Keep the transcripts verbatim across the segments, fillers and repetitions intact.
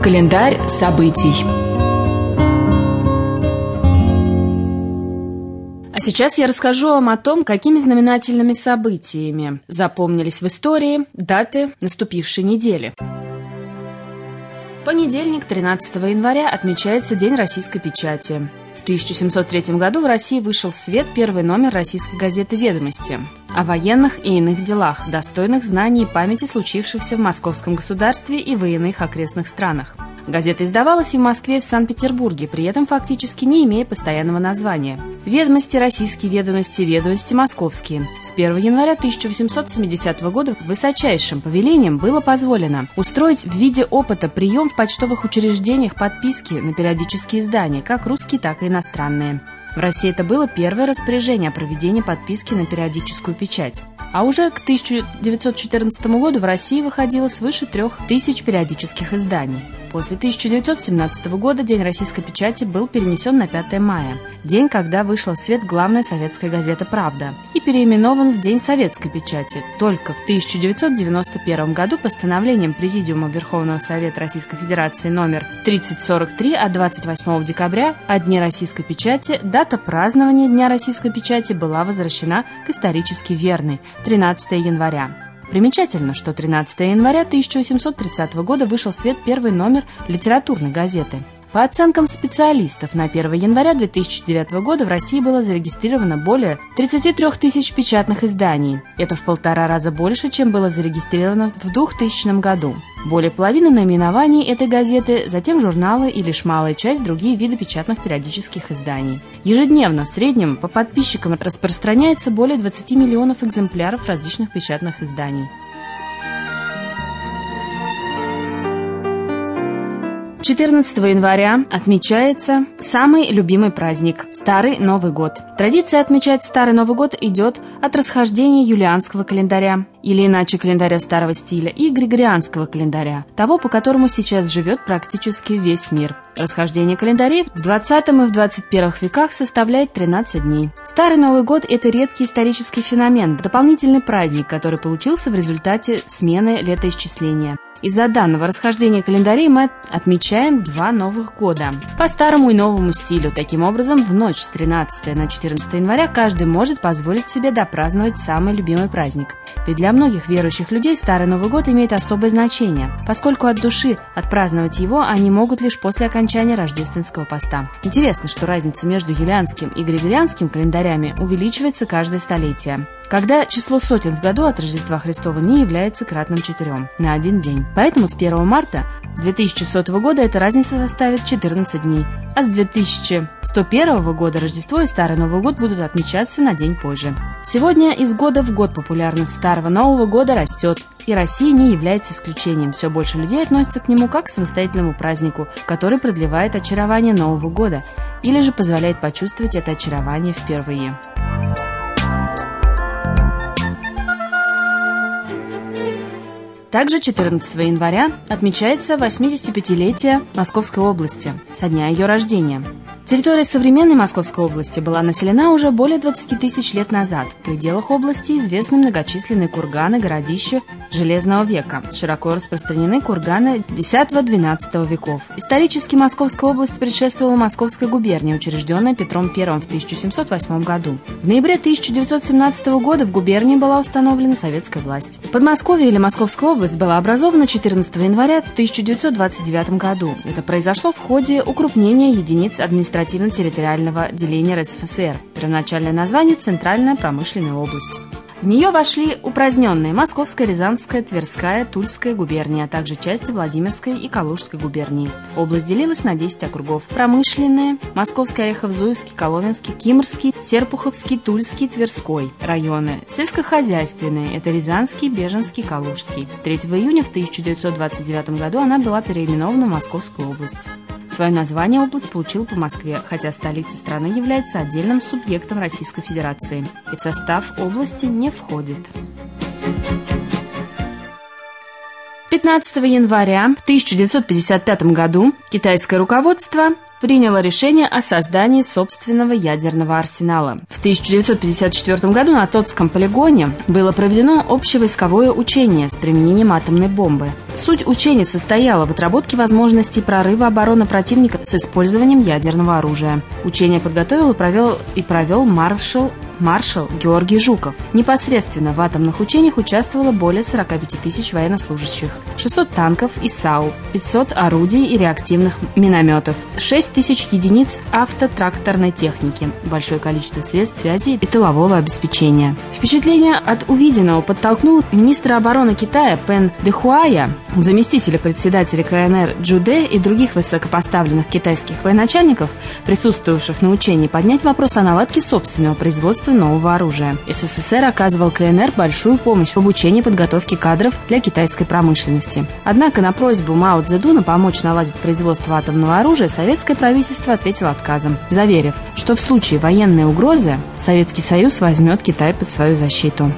Календарь событий. А сейчас я расскажу вам о том, какими знаменательными событиями запомнились в истории даты наступившей недели. В понедельник, тринадцатого января, отмечается День российской печати. В тысяча семьсот третьем году в России вышел в свет первый номер российской газеты «Ведомости» о военных и иных делах, достойных знаний и памяти случившихся в Московском государстве и в иных окрестных странах. Газета издавалась и в Москве, и в Санкт-Петербурге, при этом фактически не имея постоянного названия. «Ведомости», «Российские ведомости», «Ведомости московские». С первого января тысяча восемьсот семидесятого года высочайшим повелением было позволено устроить в виде опыта прием в почтовых учреждениях подписки на периодические издания, как русские, так и иностранные. В России это было первое распоряжение о проведении подписки на периодическую печать. А уже к тысяча девятьсот четырнадцатому году в России выходило свыше трех тысяч периодических изданий. После тысяча девятьсот семнадцатого года День российской печати был перенесен на пятое мая, день, когда вышла в свет главная советская газета «Правда», и переименован в День советской печати. Только в тысяча девятьсот девяносто первом году постановлением Президиума Верховного Совета Российской Федерации номер тридцать сорок три от двадцать восьмого декабря о Дне российской печати дата празднования Дня российской печати была возвращена к исторически верной – тринадцатого января. Примечательно, что тринадцатого января тысяча восемьсот тридцатого года вышел в свет первый номер литературной газеты. По оценкам специалистов, на первого января две тысячи девятого года в России было зарегистрировано более тридцати трёх тысяч печатных изданий. Это в полтора раза больше, чем было зарегистрировано в двухтысячном году. Более половины наименований этой газеты, затем журналы и лишь малая часть другие виды печатных периодических изданий. Ежедневно в среднем по подписчикам распространяется более двадцати миллионов экземпляров различных печатных изданий. четырнадцатого января отмечается самый любимый праздник – Старый Новый год. Традиция отмечать Старый Новый год идет от расхождения юлианского календаря, или иначе календаря старого стиля, и григорианского календаря, того, по которому сейчас живет практически весь мир. Расхождение календарей в двадцатом и в двадцать первом веках составляет тринадцать дней. Старый Новый год – это редкий исторический феномен, дополнительный праздник, который получился в результате смены летоисчисления. Из-за данного расхождения календарей мы отмечаем два новых года по старому и новому стилю. Таким образом, в ночь с тринадцатого на четырнадцатое января каждый может позволить себе допраздновать самый любимый праздник. Ведь для многих верующих людей Старый Новый год имеет особое значение, поскольку от души отпраздновать его они могут лишь после окончания рождественского поста. Интересно, что разница между юлианским и григорианским календарями увеличивается каждое столетие, когда число сотен в году от Рождества Христова не является кратным четырем на один день. Поэтому с первого марта две тысячи сотого года эта разница составит четырнадцать дней, а с две тысячи сто первого года Рождество и Старый Новый год будут отмечаться на день позже. Сегодня из года в год популярность Старого Нового года растет, и Россия не является исключением. Все больше людей относятся к нему как к самостоятельному празднику, который продлевает очарование Нового года или же позволяет почувствовать это очарование впервые. Также четырнадцатого января отмечается восьмидесятипятилетие Московской области со дня ее рождения. Территория современной Московской области была населена уже более двадцати тысяч лет назад. В пределах области известны многочисленные курганы, городища Железного века. Широко распространены курганы десятого-двенадцатого веков. Исторически Московская область предшествовала Московской губернии, учрежденной Петром Первым в тысяча семьсот восьмом году. В ноябре тысяча девятьсот семнадцатого года в губернии была установлена советская власть. Подмосковье или Московская область была образована четырнадцатого января тысяча девятьсот двадцать девятого году. Это произошло в ходе укрупнения единиц административно-территориального деления эр эс эф эс эр. Первоначальное название – Центральная промышленная область. В нее вошли упраздненные Московская, Рязанская, Тверская, Тульская губернии, а также части Владимирской и Калужской губернии. Область делилась на десять округов. Промышленные – Московский, Орехово-Зуевский, Коломенский, Кимрский, Серпуховский, Тульский, Тверской районы. Сельскохозяйственные – это Рязанский, Беженский, Калужский. третьего июня в тысяча девятьсот двадцать девятом году она была переименована в Московскую область. Свое название область получила по Москве, хотя столица страны является отдельным субъектом Российской Федерации и в состав области не входит. пятнадцатого января в тысяча девятьсот пятьдесят пятом году китайское руководство приняло решение о создании собственного ядерного арсенала. В тысяча девятьсот пятьдесят четвёртом году на Тотском полигоне было проведено общевойсковое учение с применением атомной бомбы. Суть учения состояла в отработке возможностей прорыва обороны противника с использованием ядерного оружия. Учение подготовил и провел, и провел маршал маршал Георгий Жуков. Непосредственно в атомных учениях участвовало более сорок пять тысяч военнослужащих, шестьсот танков и САУ, пятьсот орудий и реактивных минометов, шесть тысяч единиц автотракторной техники, большое количество средств связи и тылового обеспечения. Впечатление от увиденного подтолкнул министра обороны Китая Пен Дэхуая, заместителя председателя КНР Чжу Дэ и других высокопоставленных китайских военачальников, присутствовавших на учении, поднять вопрос о наладке собственного производства нового оружия. СССР оказывал КНР большую помощь в обучении и подготовке кадров для китайской промышленности. Однако на просьбу Мао Цзэдуна помочь наладить производство атомного оружия советское правительство ответило отказом, заверив, что в случае военной угрозы Советский Союз возьмет Китай под свою защиту.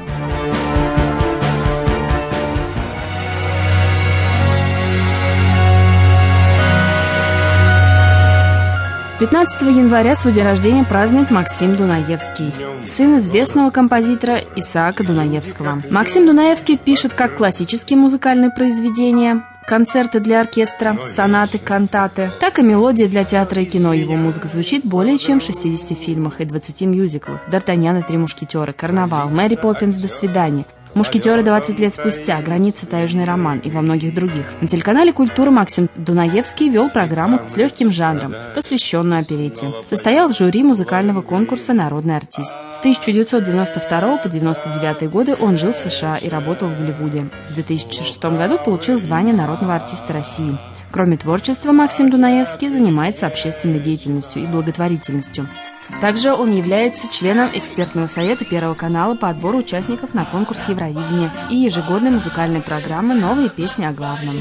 пятнадцатого января свой день рождения празднует Максим Дунаевский, сын известного композитора Исаака Дунаевского. Максим Дунаевский пишет как классические музыкальные произведения, концерты для оркестра, сонаты, кантаты, так и мелодии для театра и кино. Его музыка звучит более чем в шестидесяти фильмах и двадцати мюзиклах: «Д'Артаньян и три мушкетера», «Карнавал», «Мэри Поппинс. До свидания», «Мушкетеры двадцать лет спустя», «Граница. Таежный роман» и во многих других. На телеканале «Культура» Максим Дунаевский вел программу с легким жанром, посвященную оперете. Состоял в жюри музыкального конкурса «Народный артист». С тысяча девятьсот девяносто второго по девяносто девятый годы он жил в США и работал в Голливуде. В две тысячи шестом году получил звание народного артиста России. Кроме творчества, Максим Дунаевский занимается общественной деятельностью и благотворительностью. Также он является членом экспертного совета Первого канала по отбору участников на конкурс Евровидения и ежегодной музыкальной программы «Новые песни о главном».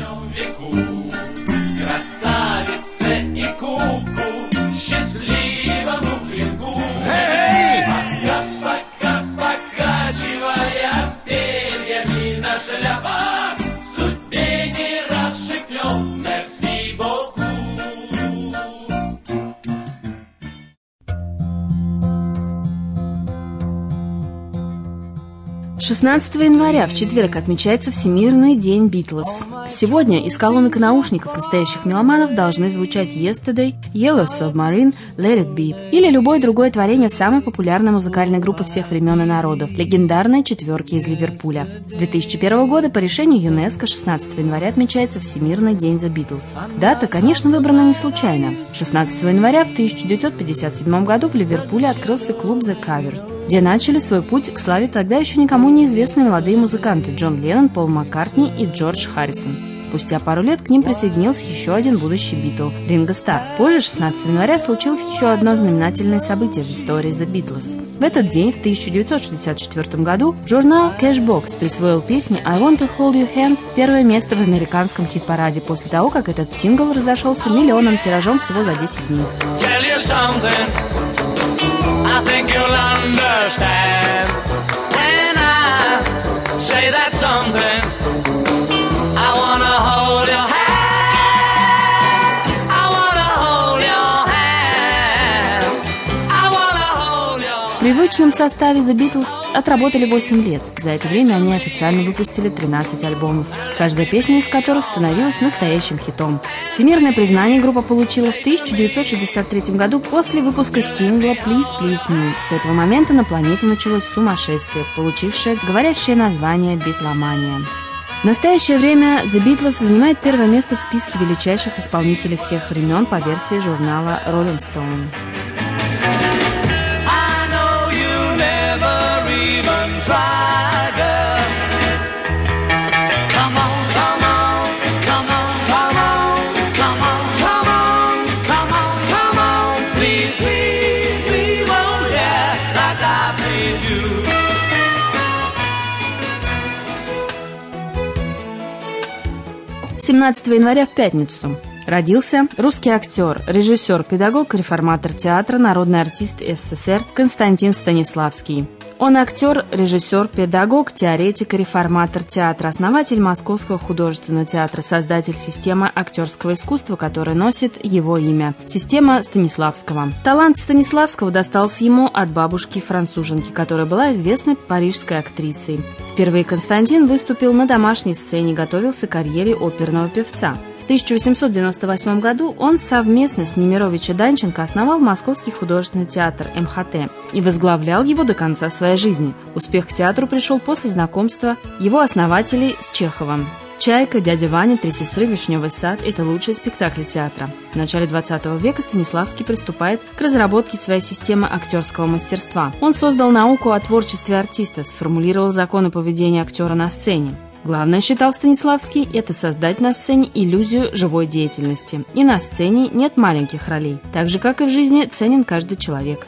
шестнадцатого января в четверг отмечается Всемирный день Битлз. Сегодня из колонок и наушников настоящих меломанов должны звучать «Yesterday», «Yellow Submarine», «Let It Be» или любое другое творение самой популярной музыкальной группы всех времен и народов, легендарной четверки из Ливерпуля. С две тысячи первого года по решению ЮНЕСКО шестнадцатого января отмечается Всемирный день The Beatles. Дата, конечно, выбрана не случайно. шестнадцатого января в тысяча девятьсот пятьдесят седьмом году в Ливерпуле открылся клуб The Covered, где начали свой путь к славе тогда еще никому неизвестные молодые музыканты Джон Леннон, Пол Маккартни и Джордж Харрисон. Спустя пару лет к ним присоединился еще один будущий Битл – Ринго Стар. Позже, шестнадцатого января, случилось еще одно знаменательное событие в истории The Beatles. В этот день, в тысяча девятьсот шестьдесят четвёртом году, журнал Cashbox присвоил песне «I Want to Hold Your Hand» первое место в американском хит-параде после того, как этот сингл разошелся миллионным тиражом всего за десять дней. I think you'll understand when I say that something. I wanna hold your hand. I wanna hold your hand. I wanna hold your hand. В привычном составе The Beatles отработали восемь лет. За это время они официально выпустили тринадцать альбомов, каждая песня из которых становилась настоящим хитом. Всемирное признание группа получила в тысяча девятьсот шестьдесят третьем году после выпуска сингла «Please Please Me». С этого момента на планете началось сумасшествие, получившее говорящее название «Битломания». В настоящее время The Beatles занимает первое место в списке величайших исполнителей всех времен по версии журнала Rolling Stone. семнадцатого января в пятницу родился русский актер, режиссер, педагог, реформатор театра, народный артист СССР Константин Станиславский. Он актер, режиссер, педагог, теоретик и реформатор театра, основатель Московского художественного театра, создатель системы актерского искусства, которая носит его имя – система Станиславского. Талант Станиславского достался ему от бабушки-француженки, которая была известной парижской актрисой. Впервые Константин выступил на домашней сцене, готовился к карьере оперного певца. В тысяча восемьсот девяносто восьмом году он совместно с Немирович и Данченко основал Московский художественный театр эм ха тэ и возглавлял его до конца своей жизни. Успех к театру пришел после знакомства его основателей с Чеховым. «Чайка», «Дядя Ваня», «Три сестры», «Вишневый сад» — это лучшие спектакли театра. В начале двадцатого века Станиславский приступает к разработке своей системы актерского мастерства. Он создал науку о творчестве артиста, сформулировал законы поведения актера на сцене. Главное, считал Станиславский, это создать на сцене иллюзию живой деятельности. И на сцене нет маленьких ролей. Так же, как и в жизни, ценен каждый человек.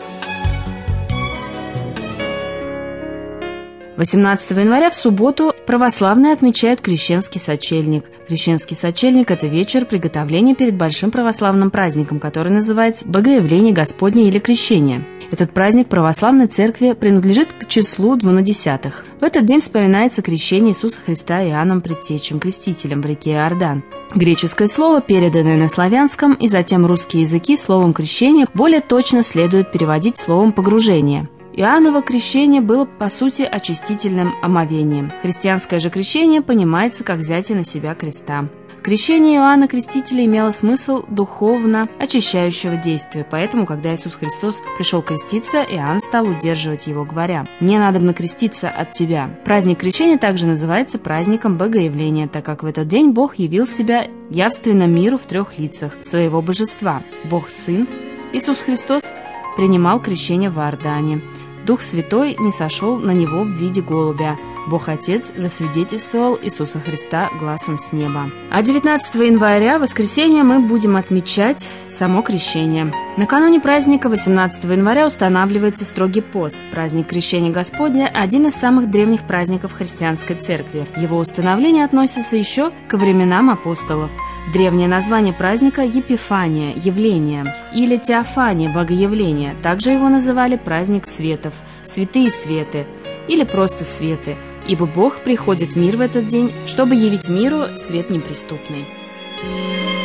восемнадцатого января в субботу православные отмечают Крещенский сочельник. Крещенский сочельник – это вечер приготовления перед большим православным праздником, который называется Богоявление Господне или Крещение. Этот праздник православной церкви принадлежит к числу двунадесятых. В этот день вспоминается крещение Иисуса Христа Иоанном Предтечем, крестителем в реке Иордан. Греческое слово, переданное на славянском, и затем русские языки словом «крещение» более точно следует переводить словом «погружение». Иоанново крещение было, по сути, очистительным омовением. Христианское же крещение понимается как взятие на себя креста. Крещение Иоанна Крестителя имело смысл духовно очищающего действия, поэтому, когда Иисус Христос пришел креститься, Иоанн стал удерживать его, говоря: «Мне надобно креститься от тебя». Праздник крещения также называется праздником Богоявления, так как в этот день Бог явил себя явственно миру в трех лицах своего божества. Бог Сын, Иисус Христос, принимал крещение в Иордане. Дух Святой не сошел на него в виде голубя. Бог Отец засвидетельствовал Иисуса Христа гласом с неба. А девятнадцатого января, воскресенье, мы будем отмечать само крещение. Накануне праздника восемнадцатого января устанавливается строгий пост. Праздник Крещения Господня – один из самых древних праздников христианской церкви. Его установление относится еще ко временам апостолов. Древнее название праздника – Епифания, явление, или Теофания, богоявление. Также его называли праздник светов, святые светы, или просто светы, ибо Бог приходит в мир в этот день, чтобы явить миру свет неприступный.